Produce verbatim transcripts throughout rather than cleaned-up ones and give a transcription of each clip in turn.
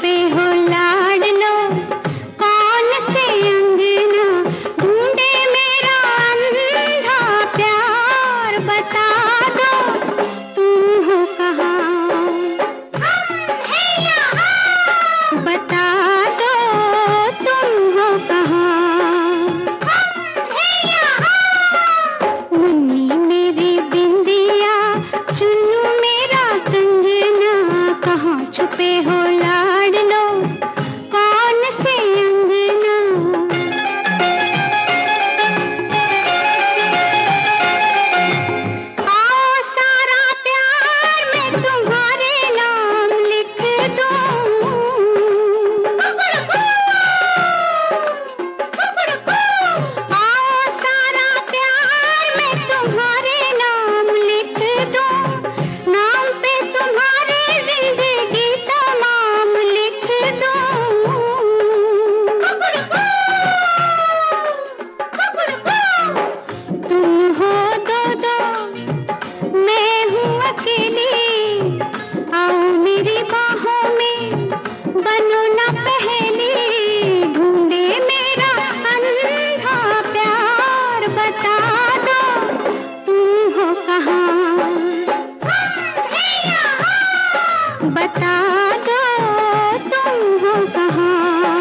छुपे हो लाड लो, कौन से अंगना ढूंढे मेरा अंधा प्यार, बता दो तुम हो कहाँ, बता दो तुम हो कहाँ। मुन्नी मेरी बिंदिया, चुन्नू मेरा कंगना, कहाँ छुपे हो लाड लो, कौन से अंगना। आओ सारा प्यार मैं तुम्हारे नाम लिख दूं, आओ सारा प्यार मैं तुम्हारे नाम लिख दूं, नाम पे तुम्हारी जिंदगी तमाम लिख दूं। तुम हो दो दो, मैं हूँ अकेली, आओ मेरी बाहों में बनो ना पहेली, ढूंढे मेरा अंधा प्यार, बता दो तुम हो कहाँ, बता दो तुम हो कहाँ।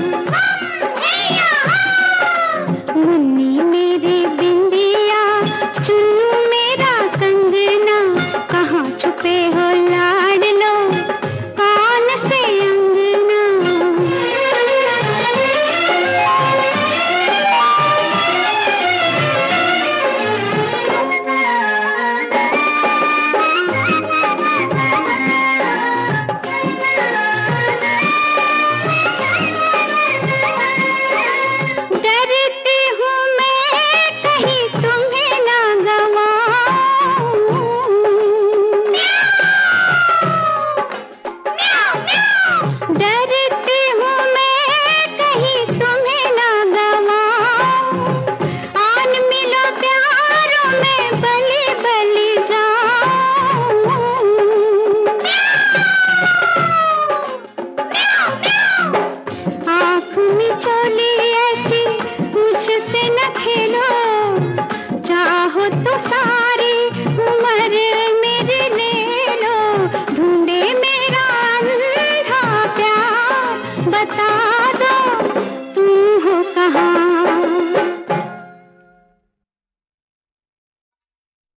मुन्नी मेरी बिंदिया, चुन्नू मेरा कंगना, कहाँ छुपे हो लाड लो, कौन से अंगना। डरती हूँ मैं कहीं तुम्हें ना गवाऊं, डरती हूँ मैं कहीं तुम्हें ना गवाऊं, आन मिलो प्यारों में बलि बलि जाऊं। आँख मिचौली ऐसी मुझसे न खेलो, चाहो तो सारी उम्र मेरी ले लो, ढूंढे मेरा अंधा प्यार, बता